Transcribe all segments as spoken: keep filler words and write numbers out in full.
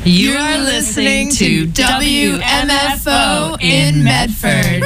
You are listening to W M F O in Medford.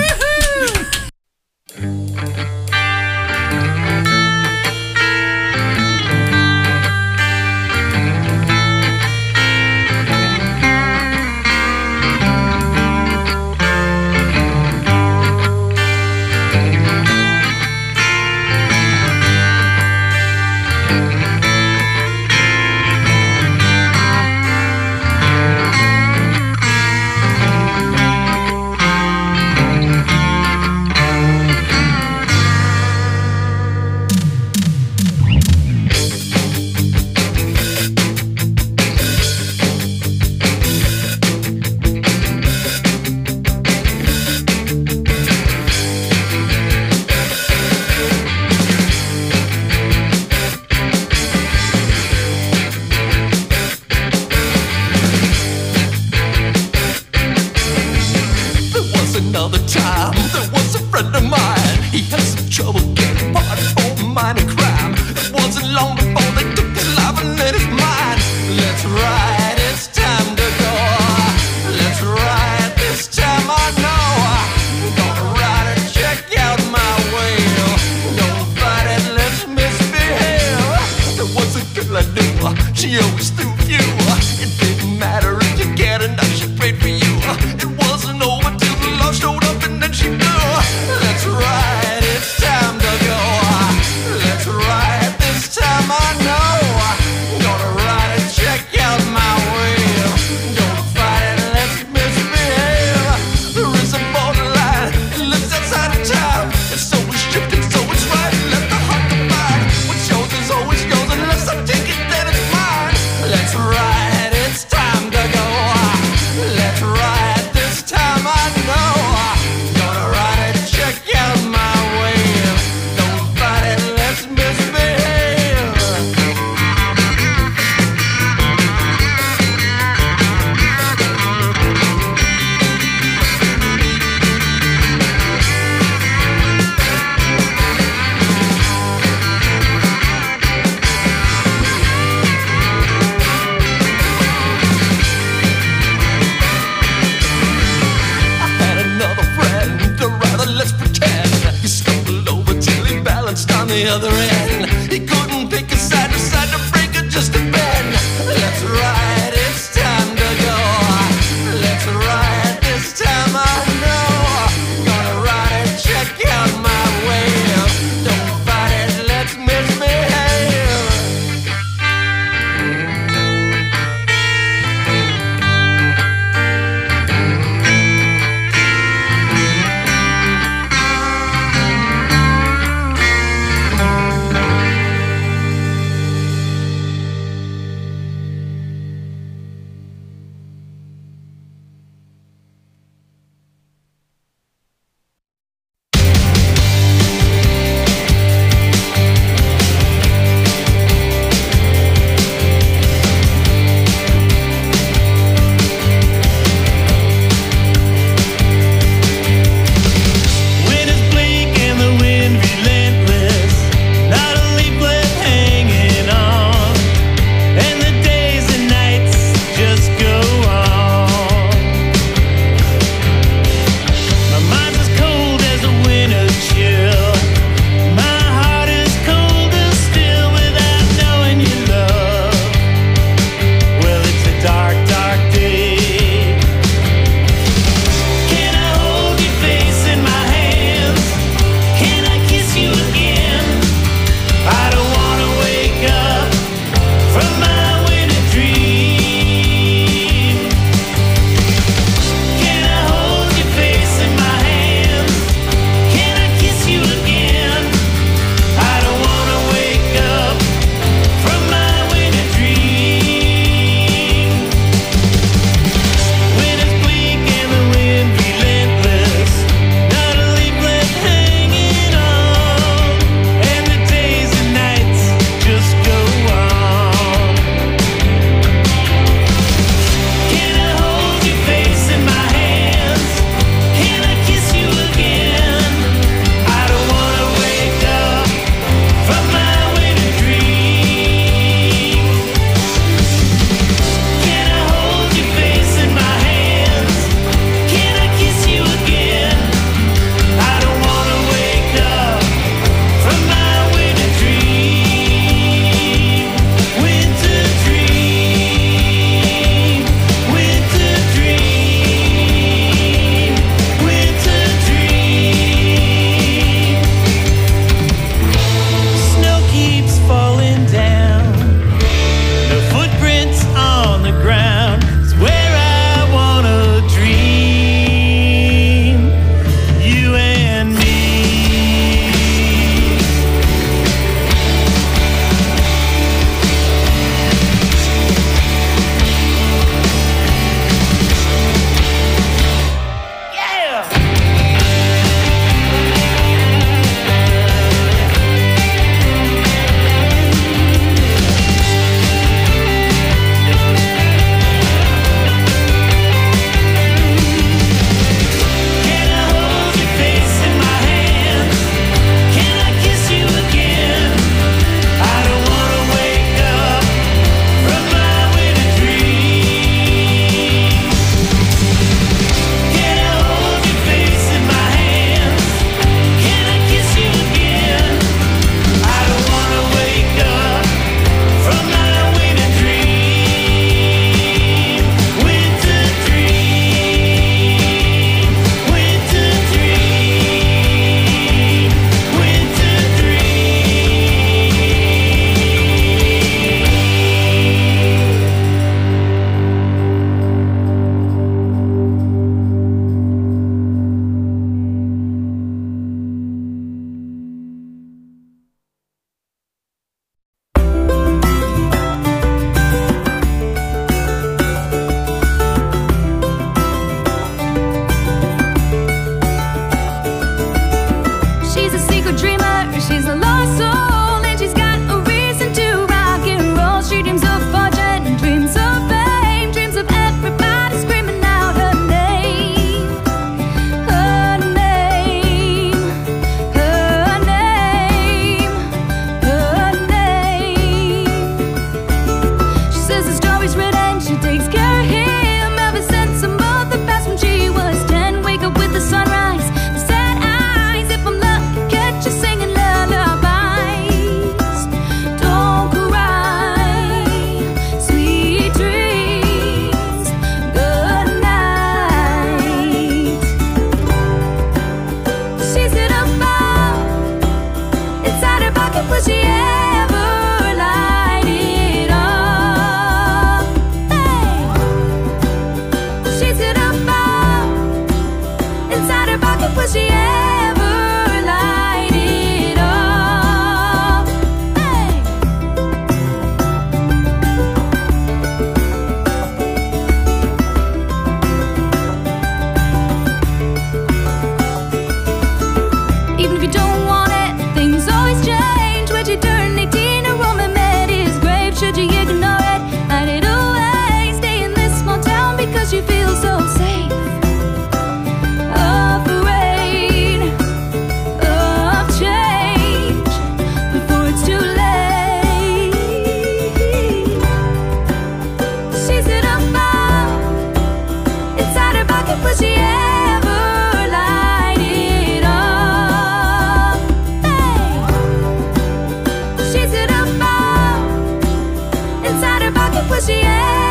her pocket, will she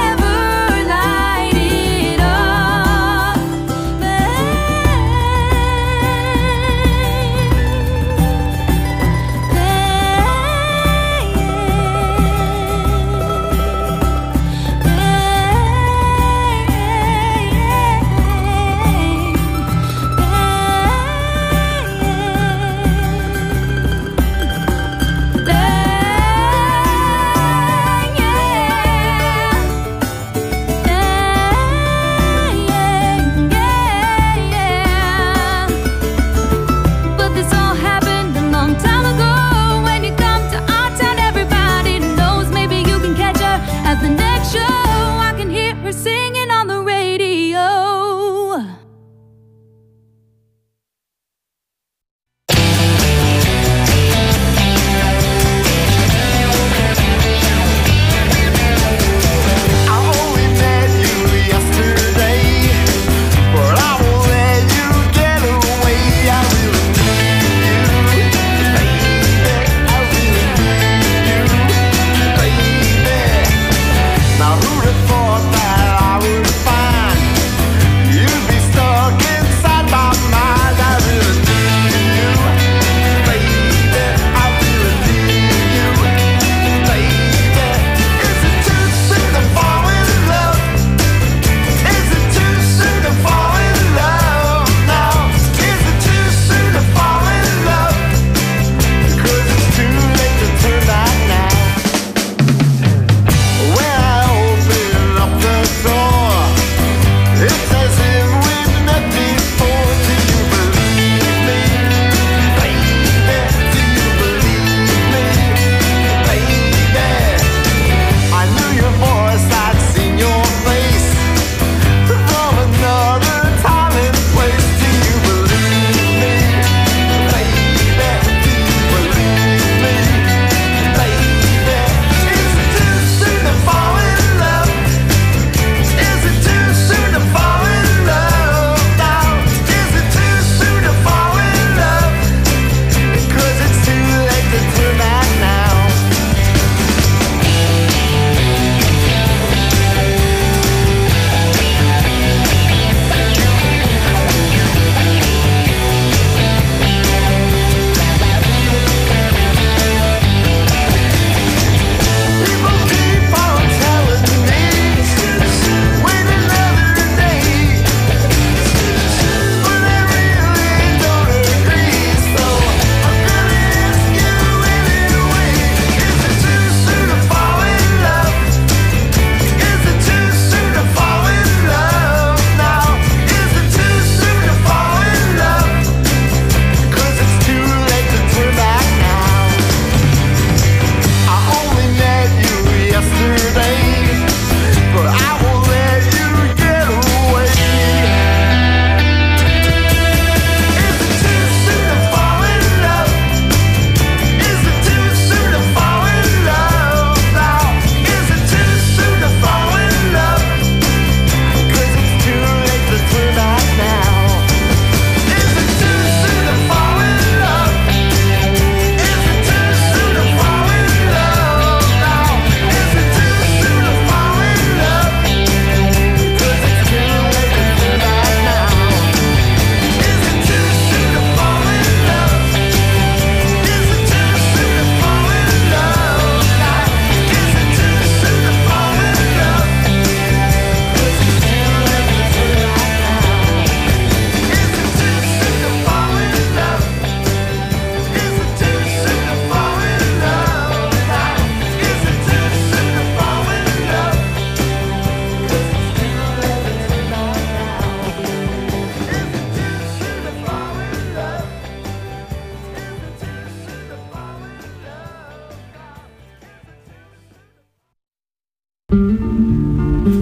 ever light it up?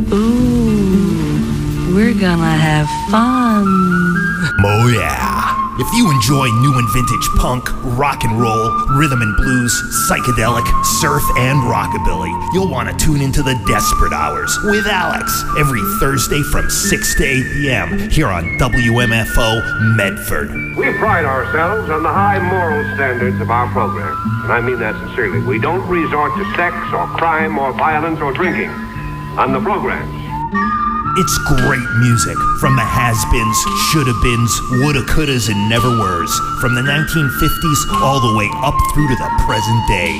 Ooh, we're gonna have fun. Oh yeah. If you enjoy new and vintage punk, rock and roll, rhythm and blues, psychedelic, surf, and rockabilly, you'll want to tune into the Desperate Hours with Alex every Thursday from six to eight p.m. here on W M F O Medford. We pride ourselves on the high moral standards of our program, and I mean that sincerely. We don't resort to sex or crime or violence or drinking on the programs. It's great music from the has-beens, shoulda-beens, woulda, couldas, and never-weres, from the nineteen fifties all the way up through to the present day.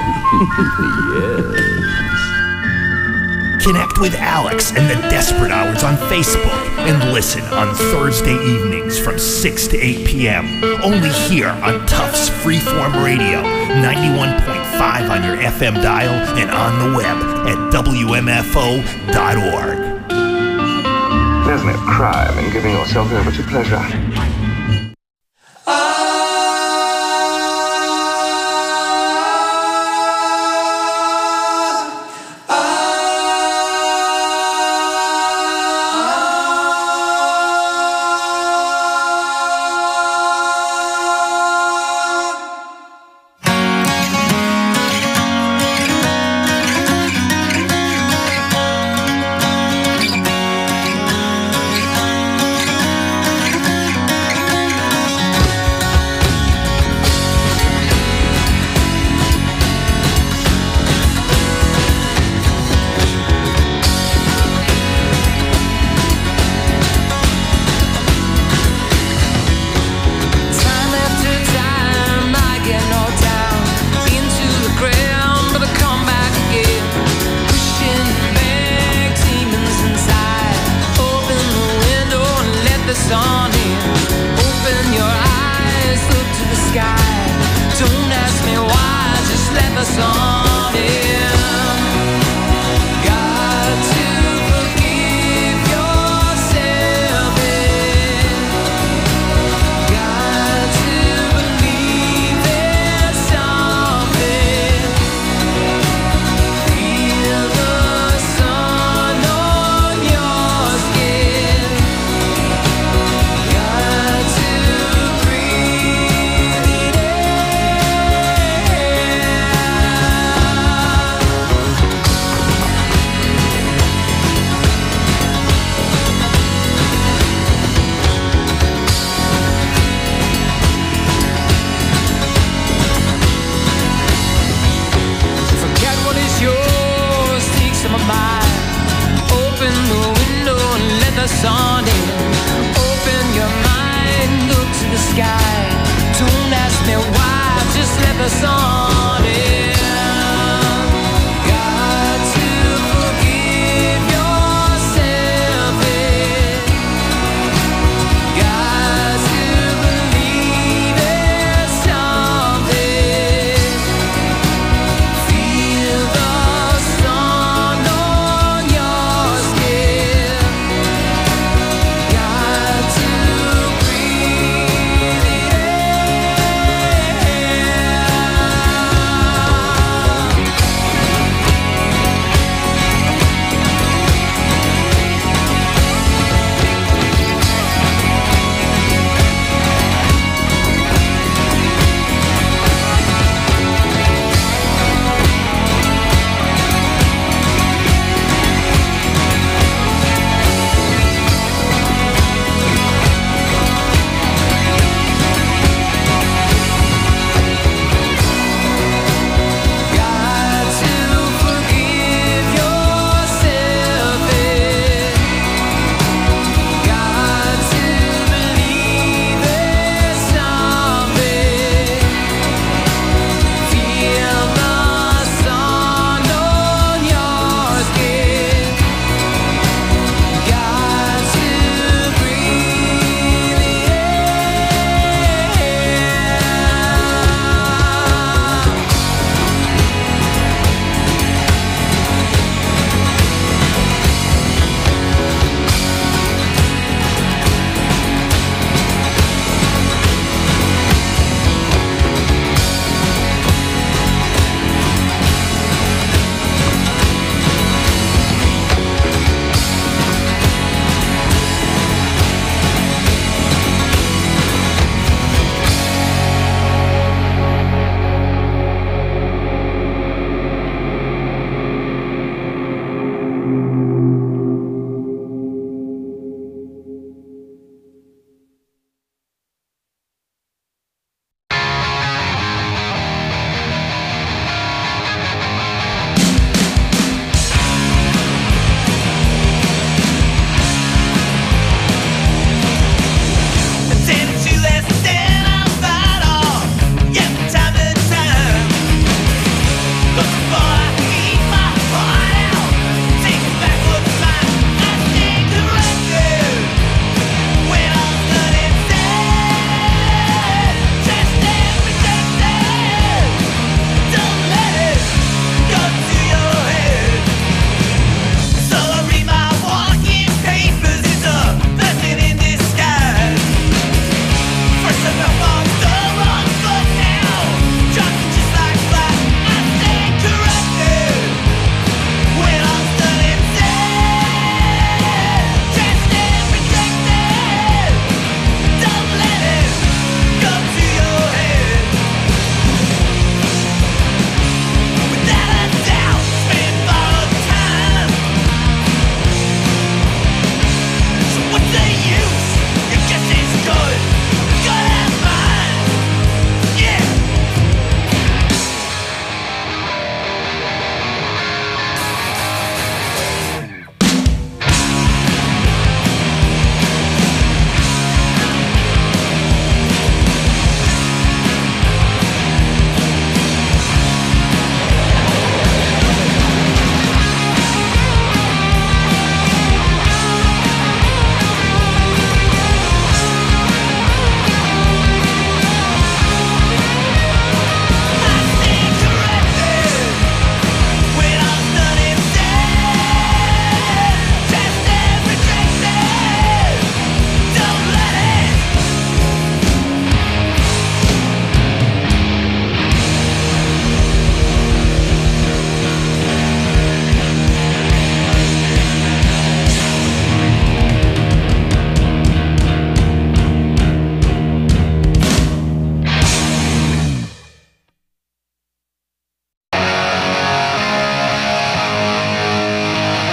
Yes. Connect with Alex and the Desperate Hours on Facebook and listen on Thursday evenings from six to eight p.m. only here on Tufts Freeform Radio, ninety-one point five on your F M dial and on the web at W M F O dot org. There's no crime in giving yourself over to pleasure.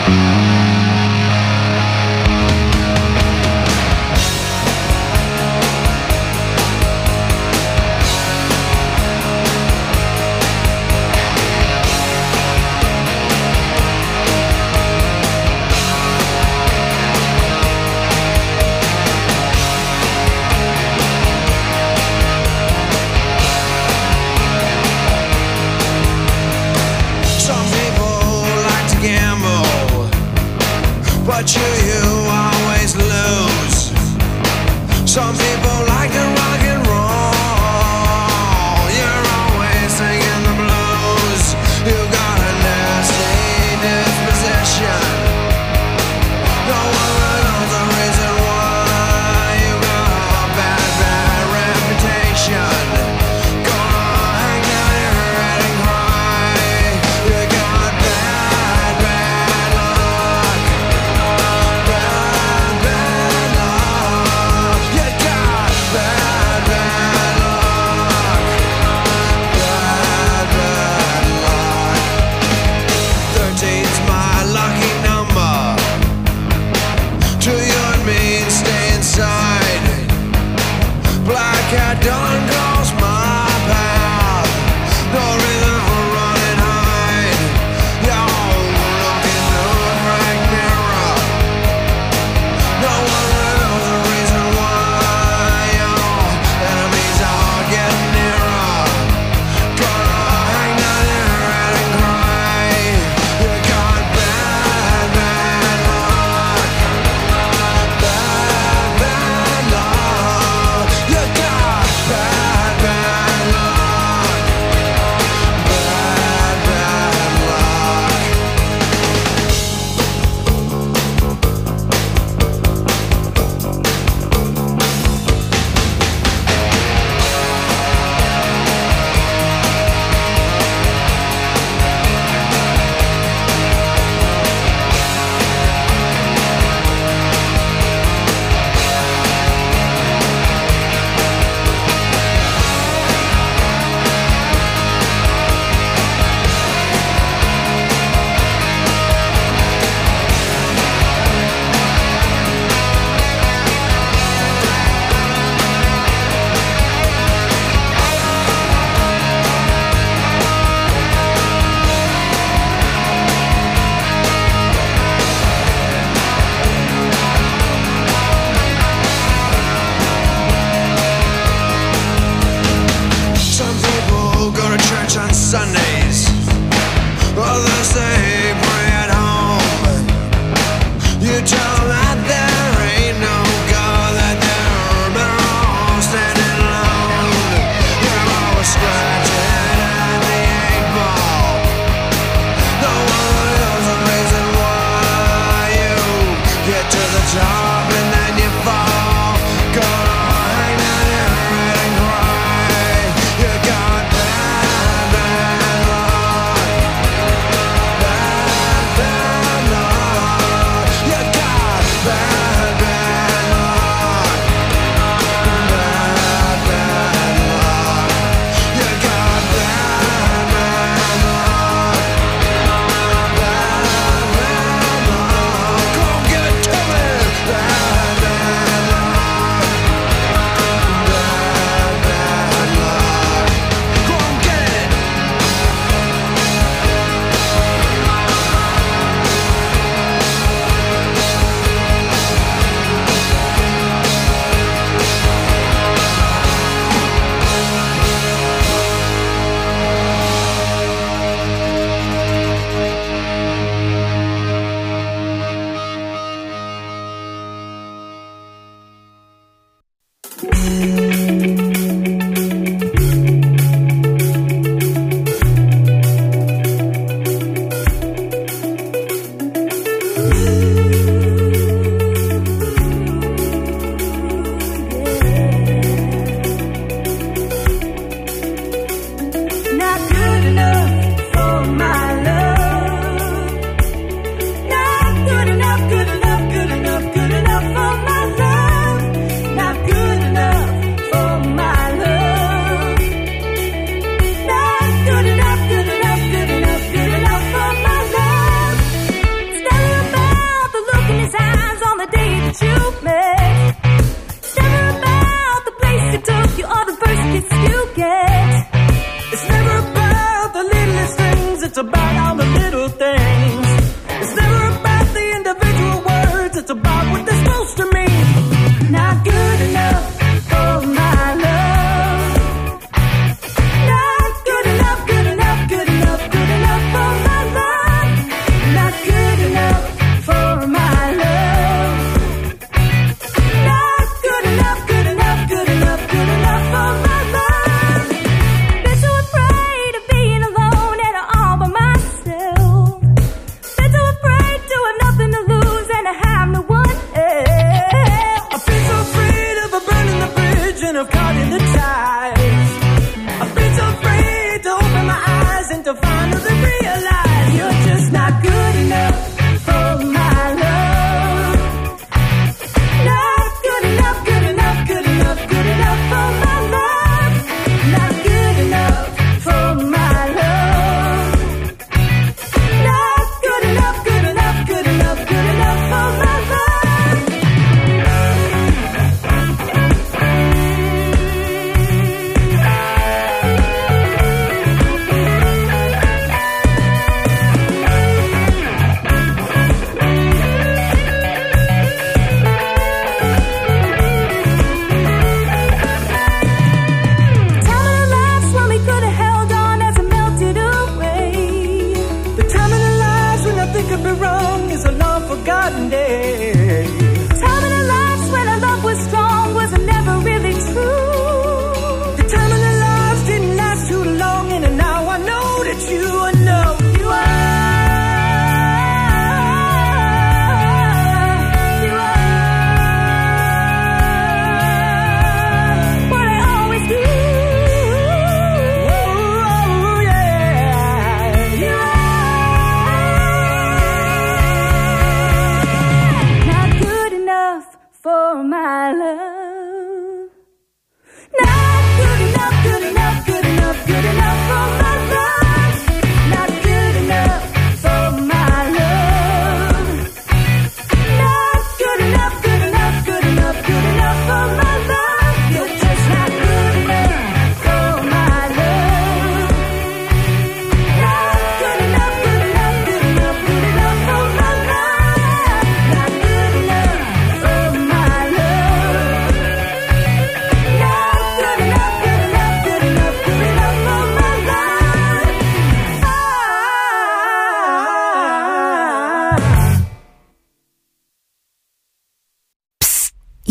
But you, you always lose. Some people like to rock and roll. You're always singing the blues. You got a nasty disposition. No one knows the reason why. You got a bad, bad reputation. Gonna hang down your head and cry. You got bad, bad luck.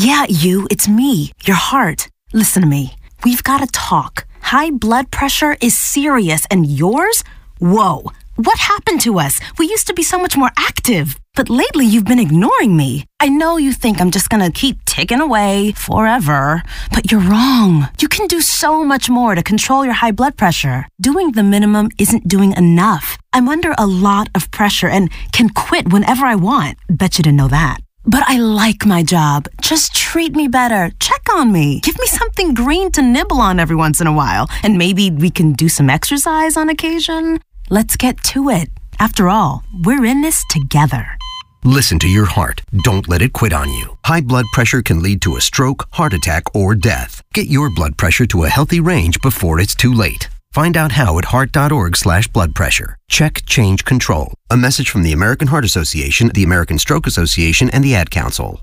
Yeah, you, it's me, your heart. Listen to me. We've got to talk. High blood pressure is serious, and yours? Whoa. What happened to us? We used to be so much more active. But lately, you've been ignoring me. I know you think I'm just gonna keep ticking away forever, but you're wrong. You can do so much more to control your high blood pressure. Doing the minimum isn't doing enough. I'm under a lot of pressure and can quit whenever I want. Bet you didn't know that. But I like my job. Just treat me better. Check on me. Give me something green to nibble on every once in a while. And maybe we can do some exercise on occasion. Let's get to it. After all, we're in this together. Listen to your heart. Don't let it quit on you. High blood pressure can lead to a stroke, heart attack, or death. Get your blood pressure to a healthy range before it's too late. Find out how at heart.org slash blood pressure. Check, change, control. A message from the American Heart Association, the American Stroke Association, and the Ad Council.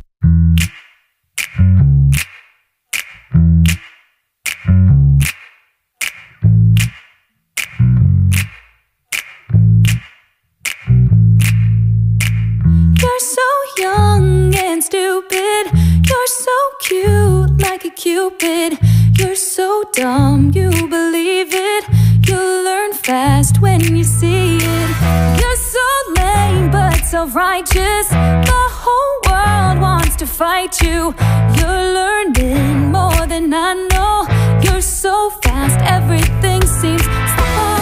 You're so young and stupid. You're so cute like a cupid. You're so dumb, you believe it. You'll learn fast when you see it. You're so lame but self-righteous. The whole world wants to fight you. You're learning more than I know. You're so fast, everything seems slow.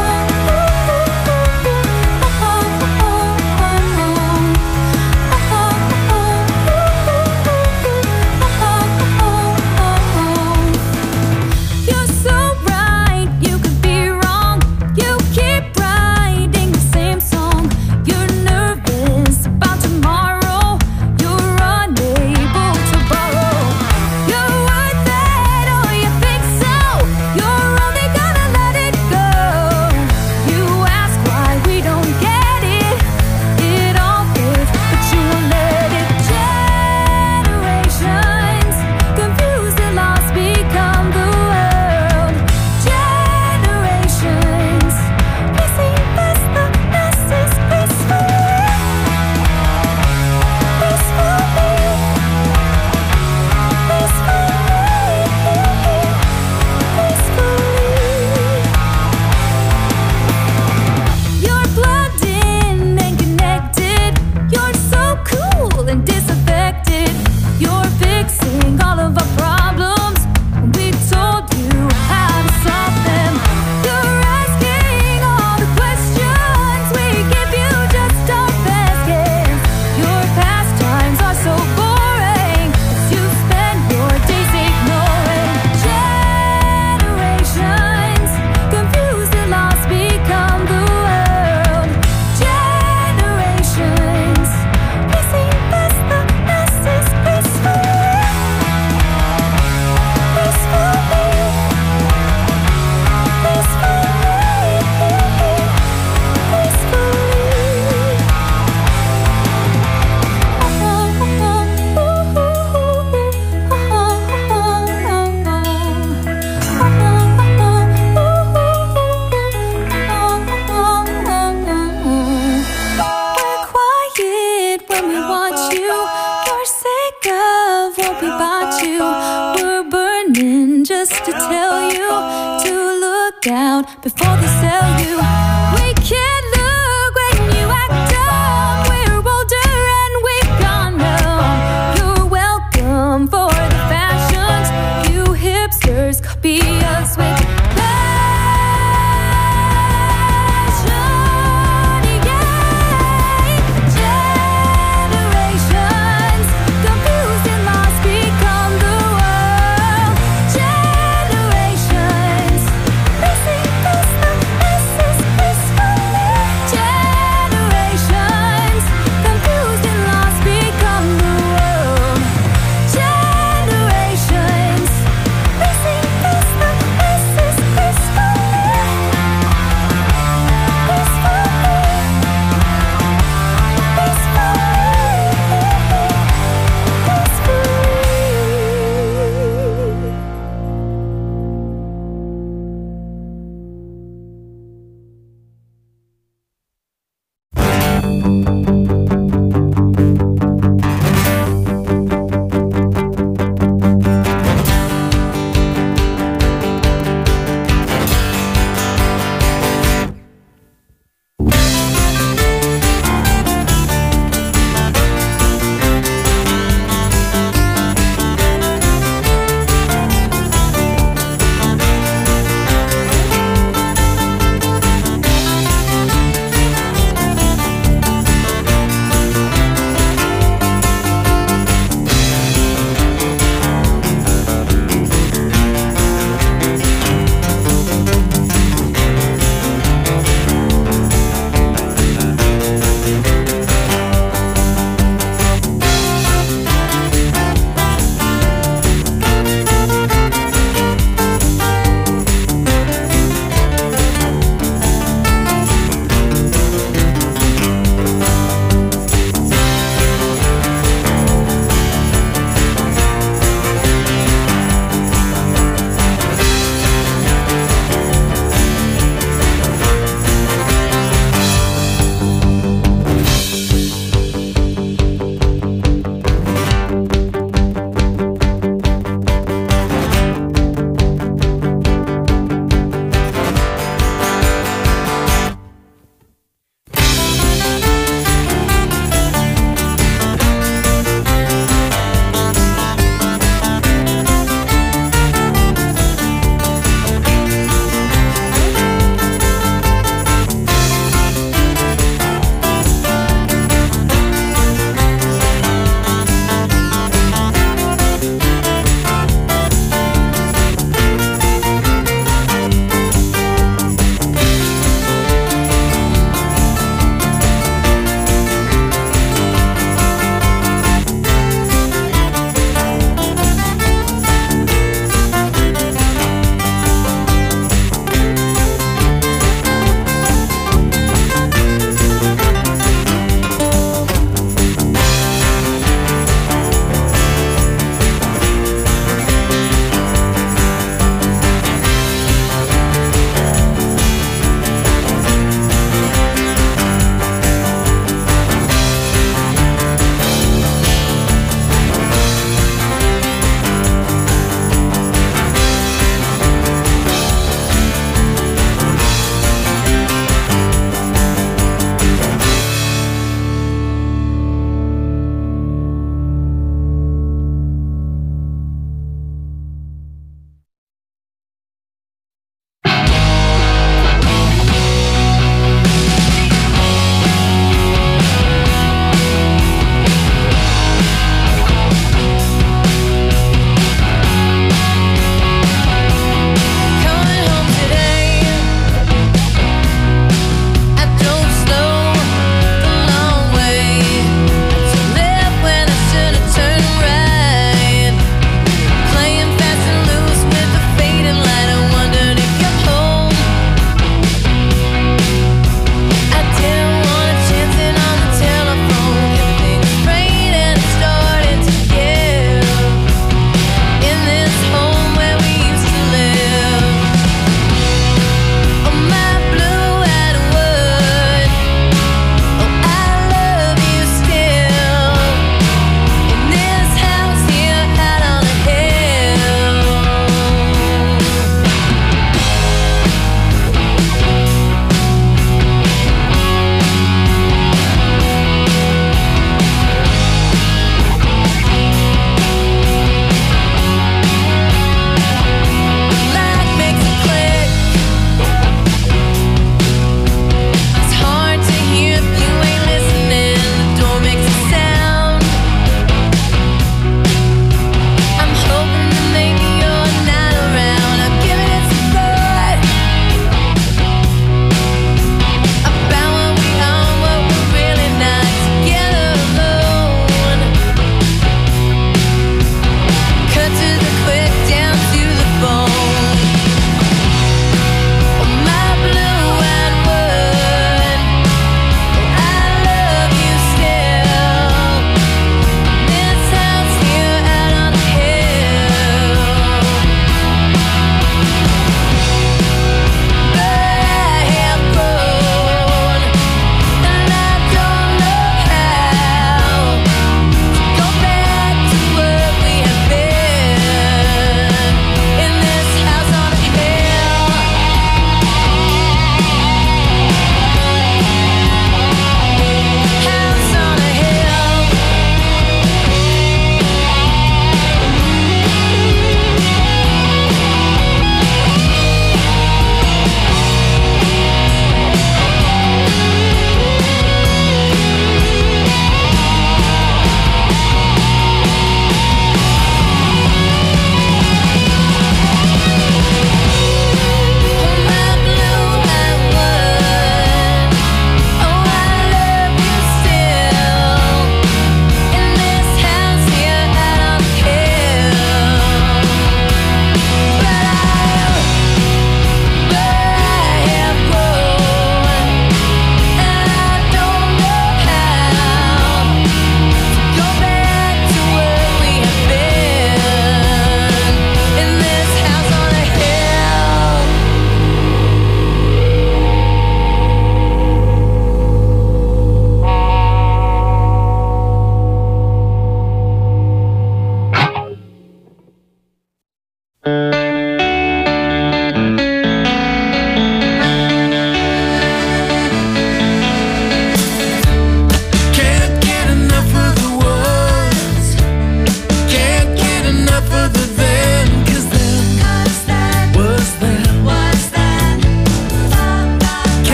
Before they sell you, we can't look when you act dumb. We're older and we've gone now. You're welcome for the fashions. You hipsters copy us with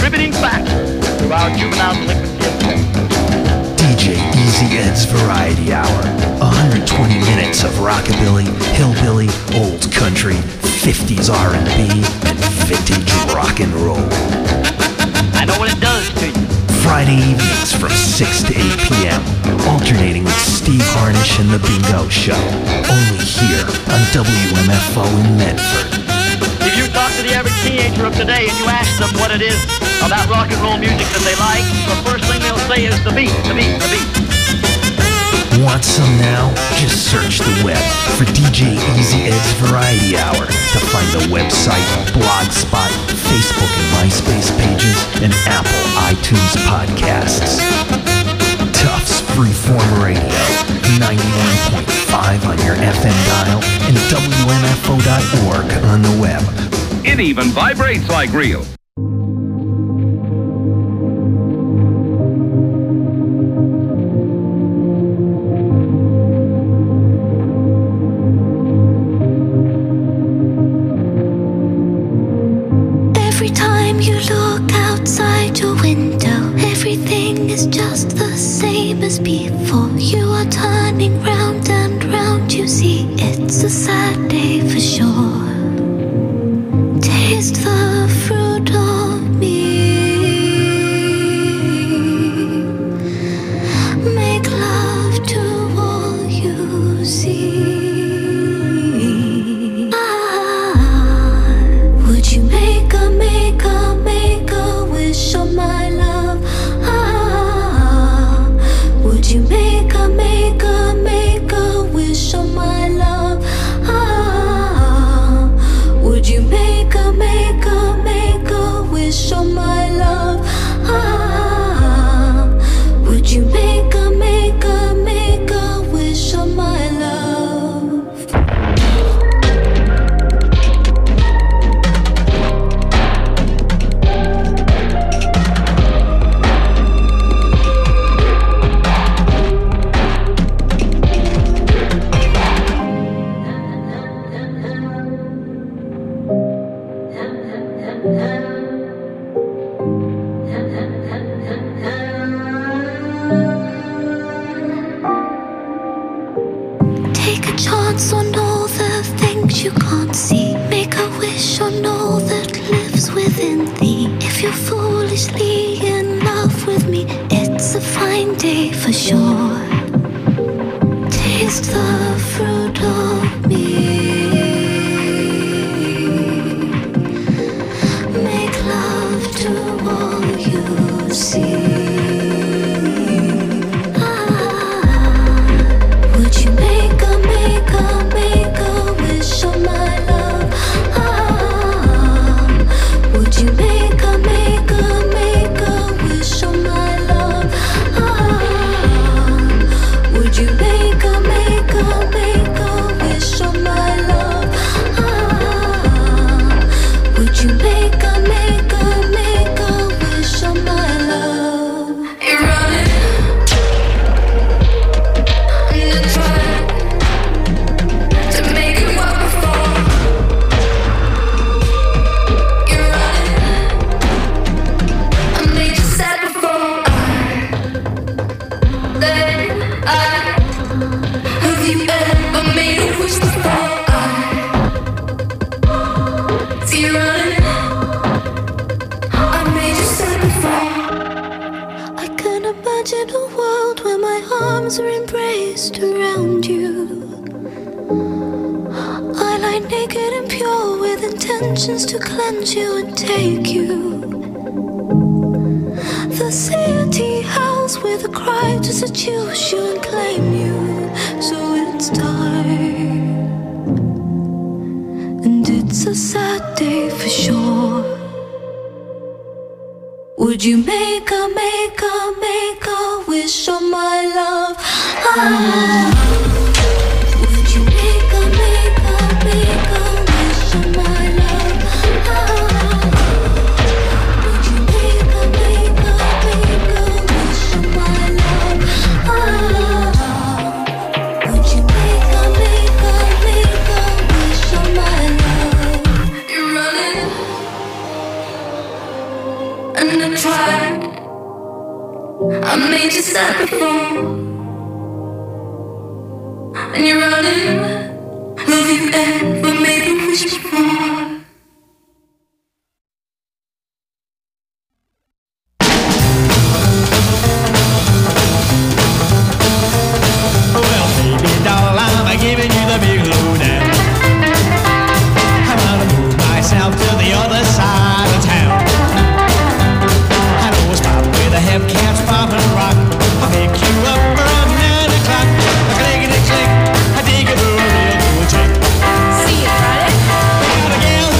contributing factor to our juvenile delinquency epidemic. D J Easy Ed's Variety Hour. one hundred twenty minutes of rockabilly, hillbilly, old country, fifties R and B, and vintage rock and roll. I know what it does to you. Friday evenings from six to eight p.m. Alternating with Steve Harnish and The Bingo Show. Only here on W M F O in Medford. If you talk to the average teenager of today and you ask them what it is about rock and roll music that they like, the first thing they'll say is the beat, the beat, the beat. Want some now? Just search the web for D J Easy Ed's Variety Hour to find the website, Blogspot, Facebook and MySpace pages, and Apple iTunes podcasts. Tufts Freeform Radio, ninety-one point five on your F M dial, and W M F O dot org on the web. It even vibrates like real. Every time you look outside your window, everything is just the same as before. You are turning round and round, you see it's a sad day for sure. Taste the fruit of me. Make love to all you see. Ah, would you make a, make a, make a wish on my love? Ah, would you make a, make a, make a wish on my love? Ah, would you make a, make a, make a wish on my love? Ah, would you make a, make a, make a wish on my love? Take a chance on all the things you can't see. Make a wish on all that lives within thee. If you're foolishly in love with me, it's a fine day for sure. Taste the fruit of me. Make love to all you see. Would you make a, make a, make a wish on my love? Ah, would you make a, make a, make a wish on my love? Ah, would you make a, make a, make a wish on my love? Ah, would you make a, make a, make a wish on my love? You're running. Imagine a world where my arms are embraced around you. I lie naked and pure with intentions to cleanse you and take you. The city howls with a cry to seduce you and claim you. So it's time, and it's a sad day for sure. Would you make a, make a, make a wish on my love? Ah, would you make a, make a, make a wish on my love? Ah, would you make a, make a, make a wish on my love? Ah, would you make a, make a, make a wish on my love? You're running. And gonna try. I made you stop before, and you're running. Love you ever made a wish before. Well, baby doll, I'm giving you the big lowdown. I'm gonna move myself to the other side of town. I know a spot where the hepcats pop and rock. I'll pick you up around nine o'clock. I click and click, I dig a real cool chick. See you, Friday. I got a gal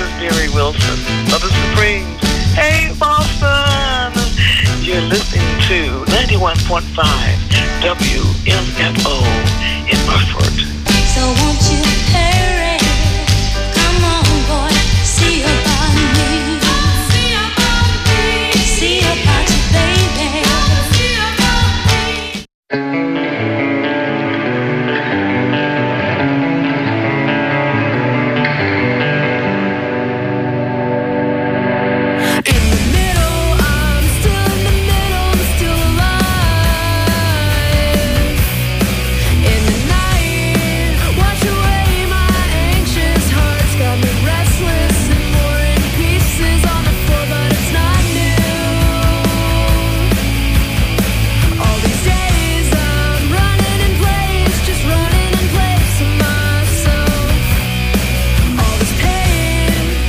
is Barry Wilson of the Supremes. Hey, Boston! You're listening to ninety-one point five W M F O in Hartford. So won't you